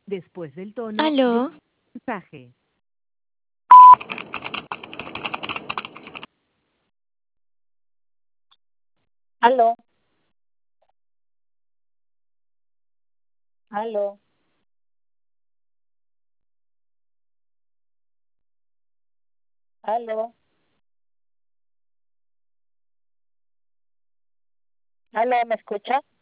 Después del tono, de Aló, mensaje. Aló, aló, aló, aló, ¿me escucha?